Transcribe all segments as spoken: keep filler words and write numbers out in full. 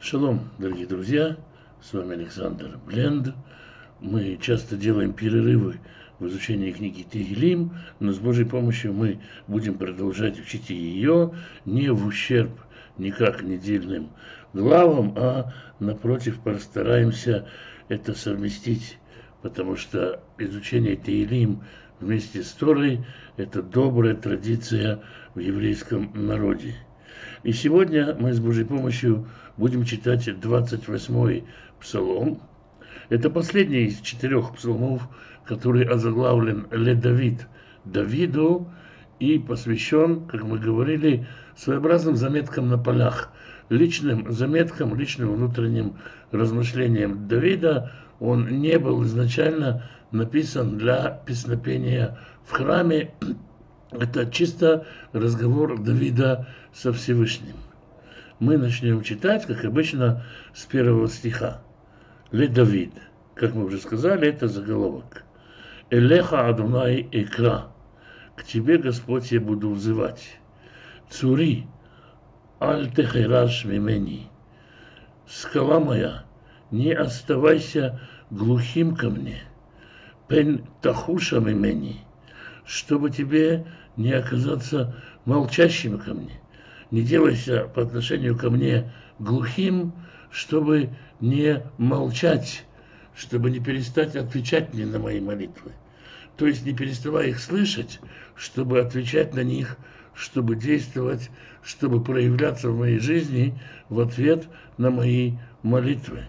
Шалом, дорогие друзья, с вами Александр Бленд. Мы часто делаем перерывы в изучении книги Тегилим, но с Божьей помощью мы будем продолжать учить ее не в ущерб никак недельным главам, а напротив постараемся это совместить, потому что изучение Тегилим вместе с Торой – это добрая традиция в еврейском народе. И сегодня мы с Божьей помощью будем читать двадцать восьмой псалом. Это последний из четырех псалмов, который озаглавлен «Ле Давид» – Давиду, и посвящен, как мы говорили, своеобразным заметкам на полях, личным заметкам, личным внутренним размышлениям Давида. Он не был изначально написан для песнопения в храме. Это чисто разговор Давида со Всевышним. Мы начнем читать, как обычно, с первого стиха. «Ле Давид», как мы уже сказали, это заголовок. «Элеха Адунай экра», к тебе, Господь, я буду взывать. «Цури, аль техераш мимени», скала моя, не оставайся глухим ко мне. «Пен тахуша мимени», чтобы тебе не оказаться молчащим ко мне. Не делайся по отношению ко мне глухим, чтобы не молчать, чтобы не перестать отвечать мне на мои молитвы. То есть не переставай их слышать, чтобы отвечать на них, чтобы действовать, чтобы проявляться в моей жизни в ответ на мои молитвы.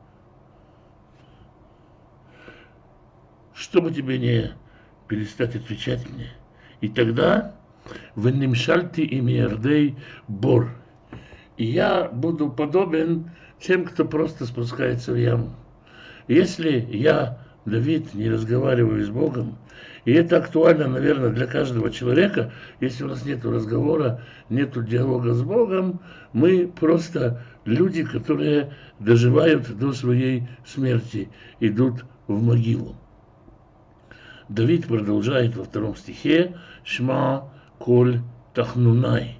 Чтобы тебе не перестать отвечать мне. И тогда «Венимшальти имиердей бор», и я буду подобен тем, кто просто спускается в яму. Если я, Давид, не разговариваю с Богом, и это актуально, наверное, для каждого человека, если у нас нет разговора, нет диалога с Богом, мы просто люди, которые доживают до своей смерти, идут в могилу. Давид продолжает во втором стихе «Шма коль тахнунай».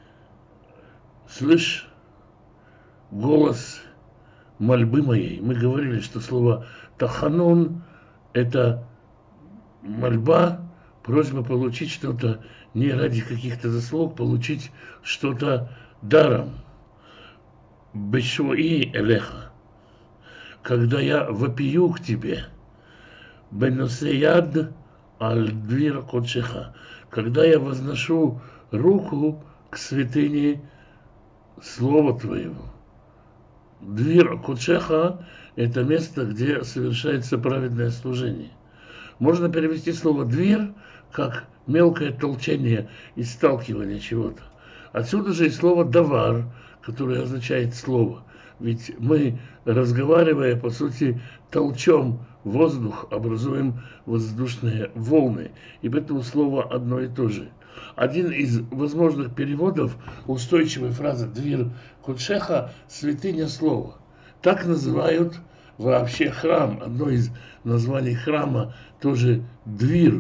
Слышь голос мольбы моей. Мы говорили, что слово таханун – это мольба, просьба получить что-то не ради каких-то заслуг, получить что-то даром. Бешуи элеха, когда я вопию к тебе. Беносеяд аль-двир кодшеха, когда я возношу руку к святыне Слова Твоего. Двир кодшеха – это место, где совершается праведное служение. Можно перевести слово «двир» как мелкое толчение и сталкивание чего-то. Отсюда же и слово «давар», которое означает «слово». Ведь мы, разговаривая, по сути, толчем воздух, образуем воздушные волны. И поэтому слово одно и то же. Один из возможных переводов устойчивой фразы «Двир кодшеха» – «святыня слова». Так называют вообще храм. Одно из названий храма тоже «Двир»,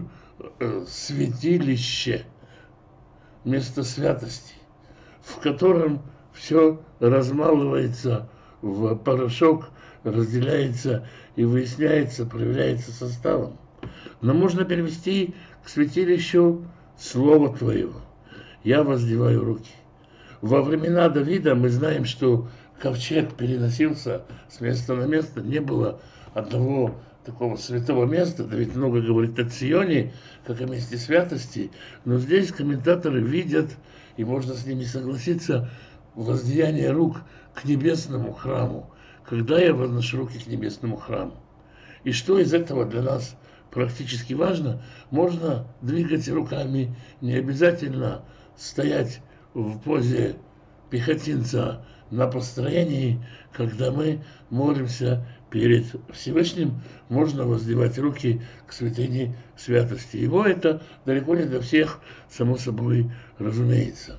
святилище, место святости, в котором все размалывается в порошок, разделяется и выясняется, проявляется составом. Но можно перевести к святилищу Слово Твоего. Я воздеваю руки. Во времена Давида мы знаем, что ковчег переносился с места на место. Не было одного такого святого места. Давид много говорит о Ционе, как о месте святости. Но здесь комментаторы видят, и можно с ними согласиться, воздаяние рук к небесному храму. Когда я возношу руки к небесному храму. И что из этого для нас практически важно? Можно двигать руками, не обязательно стоять в позе пехотинца на построении. Когда мы молимся перед Всевышним, можно воздевать руки к святыне святости. Его это далеко не для всех, само собой разумеется.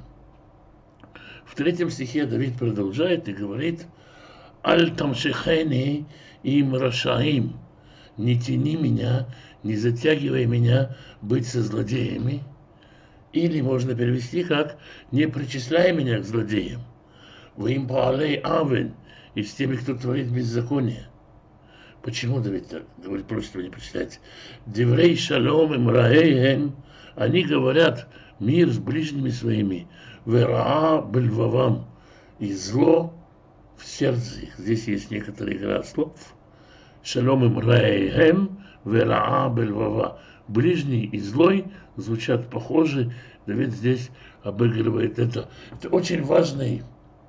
В третьем стихе Давид продолжает и говорит: «Аль тамшихени им рашаим», не тяни меня, не затягивай меня быть со злодеями. Или можно перевести как «не причисляй меня к злодеям». «Вим паалей авен», и с теми, кто творит беззаконие. Почему Давид так говорит, просит его не прочитать? Деврей шалом им раэйхем, они говорят мир с ближними своими, вераа бельвавам, и зло в сердце их. Здесь есть некоторая игра слов. Шалом им раэйхем, вераа бельвава. Ближний и злой звучат похоже. Давид здесь обыгрывает это. Это очень важный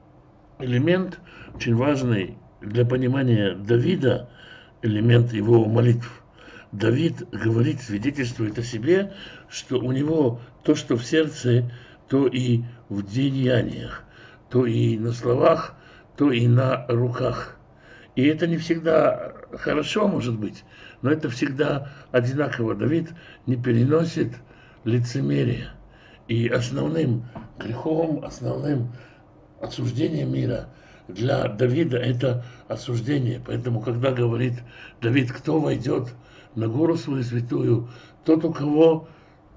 элемент, очень важный для понимания Давида элемент его молитв. Давид говорит, свидетельствует о себе, что у него то, что в сердце, то и в деяниях, то и на словах, то и на руках. И это не всегда хорошо, может быть, но это всегда одинаково. Давид не переносит лицемерие. И основным грехом, основным осуждением мира для Давида это осуждение. Поэтому, когда говорит Давид, кто войдет на гору свою святую, тот, у кого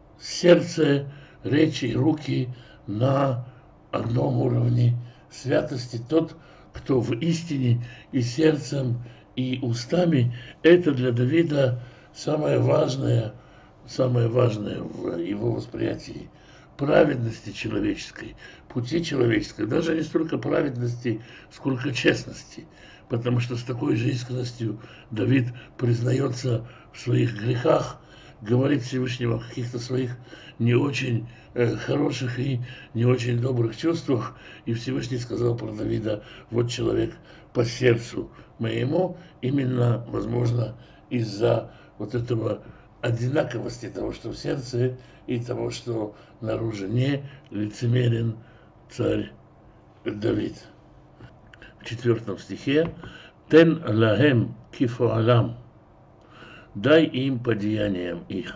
сердце, речи и руки на одном уровне святости, тот, кто в истине и сердцем, и устами, это для Давида самое важное, самое важное в его восприятии праведности человеческой, пути человеческой, даже не столько праведности, сколько честности, потому что с такой же искренностью Давид признается в своих грехах, говорит Всевышнему о каких-то своих не очень э, хороших и не очень добрых чувствах, и Всевышний сказал про Давида, вот человек по сердцу моему, именно, возможно, из-за вот этого одинаковости того, что в сердце, и того, что наружу, не лицемерен царь Давид. В четвертом стихе «Тен лахем кифуалам» «Дай им по деяниям их,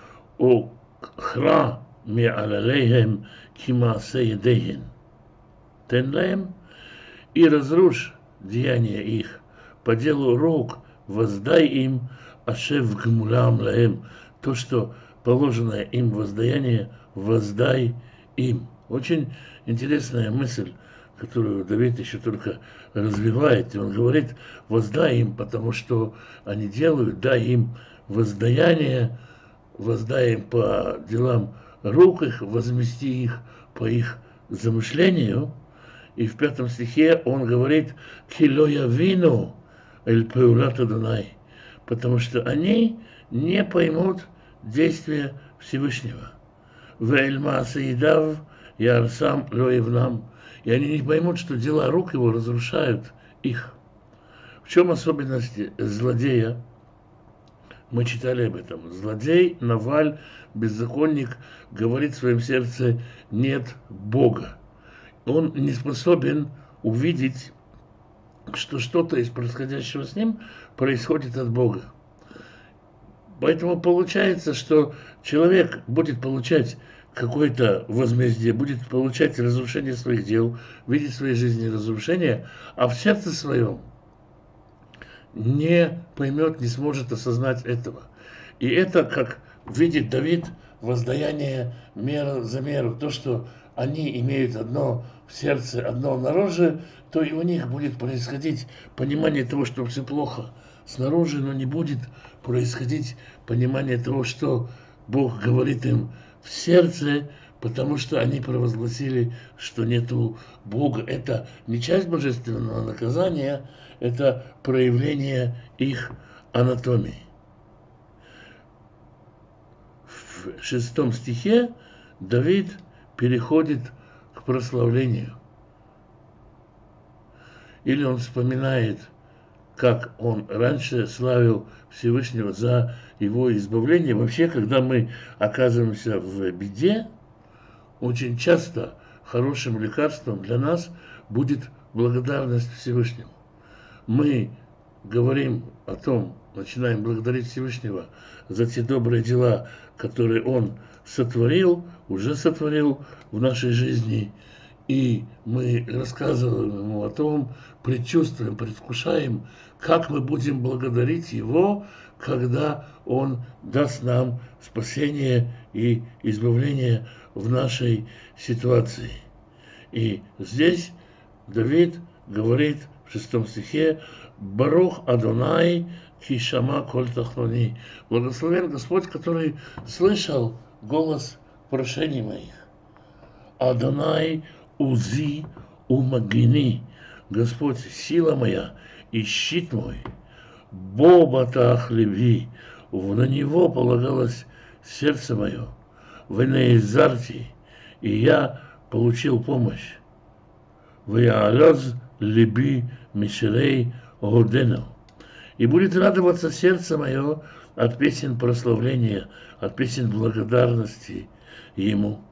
о хра ме'алалейхем кимаасе едейхен» «Тен лахем» «И разрушь деяния их, по делу рук воздай им ашев гмулам лаем» «То, что положенное им воздаяние, воздай им». Очень интересная мысль, которую Давид еще только развивает. И он говорит, воздай им, потому что они делают, дай им воздаяние, воздай им по делам рук их, возмести их по их замышлению. И в пятом стихе он говорит, «Кило явину эль пеулат Адонай», потому что они не поймут действия Всевышнего. «Вэльма саидав ярсам лоевнам», и они не поймут, что дела рук его разрушают их. В чем особенность злодея? Мы читали об этом. Злодей, Наваль, беззаконник, говорит в своем сердце «нет Бога». Он не способен увидеть, что что-то из происходящего с ним происходит от Бога. Поэтому получается, что человек будет получать какое-то возмездие, будет получать разрушение своих дел, видеть в своей жизни разрушение, а в сердце своем не поймет, не сможет осознать этого. И это, как видит Давид, воздаяние мера за меру. То, что они имеют одно в сердце, одно наружу, то и у них будет происходить понимание того, что все плохо снаружи, но не будет происходить понимание того, что Бог говорит им в сердце, потому что они провозгласили, что нету Бога. Это не часть божественного наказания, это проявление их анатомии. В шестом стихе Давид переходит к прославлению. Или он вспоминает, как он раньше славил Всевышнего за его избавление. Вообще, когда мы оказываемся в беде, очень часто хорошим лекарством для нас будет благодарность Всевышнему. Мы говорим о том, начинаем благодарить Всевышнего за те добрые дела, которые Он сотворил, уже сотворил в нашей жизни. И мы рассказываем Ему о том, предчувствуем, предвкушаем, как мы будем благодарить Его, когда Он даст нам спасение и избавление в нашей ситуации. И здесь Давид говорит в шестом стихе, Барух Адонай Кишама Коль Тахнони. Благословен Господь, который слышал голос прошений моих. Адонай Узи Умагини. Господь, сила моя и щит мой. Бобатах Леви. На него полагалось сердце мое. В Энеизарти. И я получил помощь. Ваяалаз Леби Мишерей Годену. И будет радоваться сердце мое от песен прославления, от песен благодарности Ему.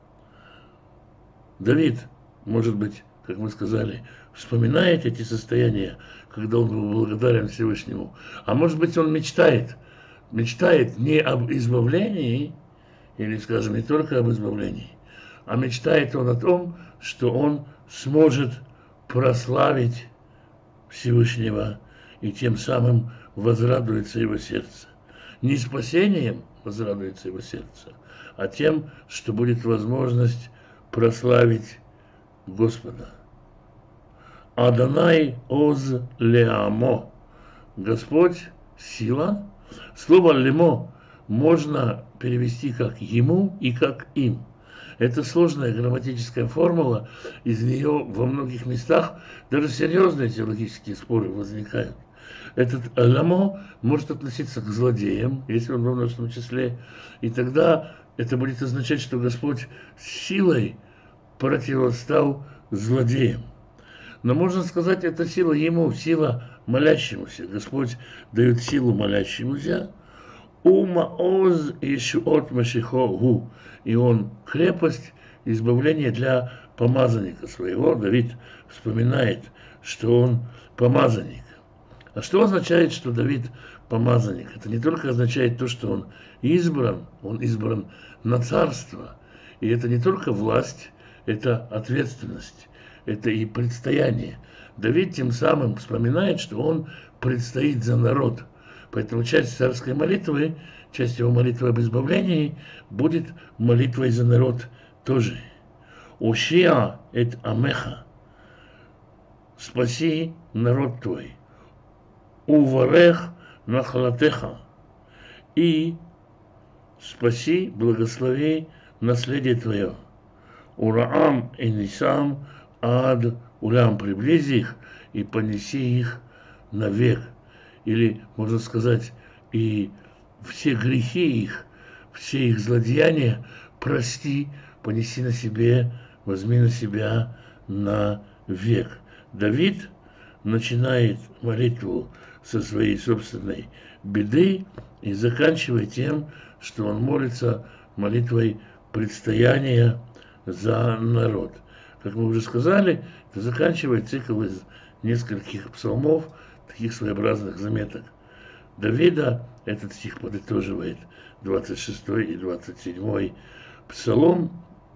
Давид, может быть, как мы сказали, вспоминает эти состояния, когда он был благодарен Всевышнему. А может быть, он мечтает, мечтает не об избавлении, или, скажем, не только об избавлении, а мечтает он о том, что он сможет прославить Всевышнего, и тем самым возрадуется его сердце. Не спасением возрадуется его сердце, а тем, что будет возможность прославить Господа. Адонай оз леамо. Господь – сила. Слово лемо можно перевести как ему и как им. Это сложная грамматическая формула, из нее во многих местах даже серьезные теологические споры возникают. Этот ламо может относиться к злодеям, если он во множественном числе, и тогда это будет означать, что Господь силой противостал злодеям. Но можно сказать, это сила ему, сила молящемуся. Господь дает силу молящемуся. Умаоз ишуот машихо гу. И он крепость, избавление для помазанника своего. Давид вспоминает, что он помазанник. А что означает, что Давид помазанник? Это не только означает то, что он избран, он избран на царство. И это не только власть, это ответственность, это и предстояние. Давид тем самым вспоминает, что он предстоит за народ. Поэтому часть царской молитвы, часть его молитвы об избавлении будет молитвой за народ тоже. Ошиа эт амеха. Спаси народ твой. Уварех нахалатеха. И спаси, благослови наследие твое. Ураам и нисам ад улям. Приблизи их и понеси их навек. Или, можно сказать, и все грехи их, все их злодеяния прости, понеси на себе, возьми на себя на век. Давид начинает молитву со своей собственной беды и заканчивает тем, что он молится молитвой предстояния за народ. Как мы уже сказали, это заканчивает цикл из нескольких псалмов, таких своеобразных заметок Давида. Этот стих подытоживает двадцать шестой и двадцать седьмой псалом.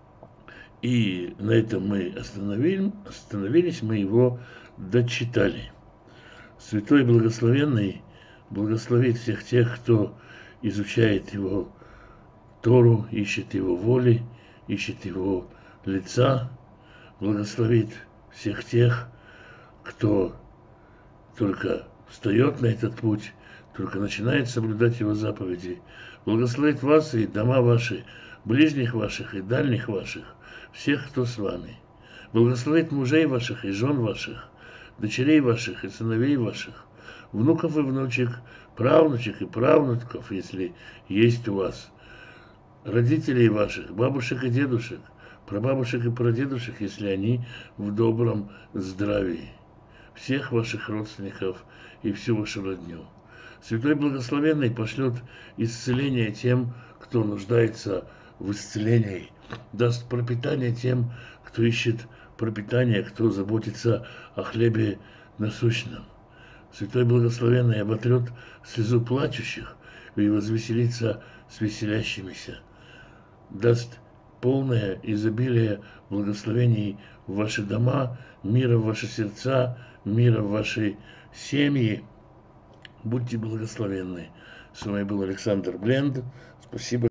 И на этом мы остановились, остановились, мы его дочитали. Святой Благословенный благословит всех тех, кто изучает его Тору, ищет его воли, ищет его лица. Благословит всех тех, кто только встает на этот путь, только начинает соблюдать его заповеди. Благословит вас и дома ваши, ближних ваших и дальних ваших, всех, кто с вами. Благословит мужей ваших и жен ваших, дочерей ваших и сыновей ваших, внуков и внучек, правнучек и правнуков, если есть у вас, родителей ваших, бабушек и дедушек, прабабушек и прадедушек, если они в добром здравии, всех ваших родственников и всю вашу родню. Святой Благословенный пошлет исцеление тем, кто нуждается в исцелении, даст пропитание тем, кто ищет пропитание, кто заботится о хлебе насущном. Святой Благословенный оботрет слезу плачущих и возвеселится с веселящимися, даст полное изобилие благословений в ваши дома, мира в ваши сердца, мира в вашей семьи. Будьте благословенны. С вами был Александр Бленд. Спасибо.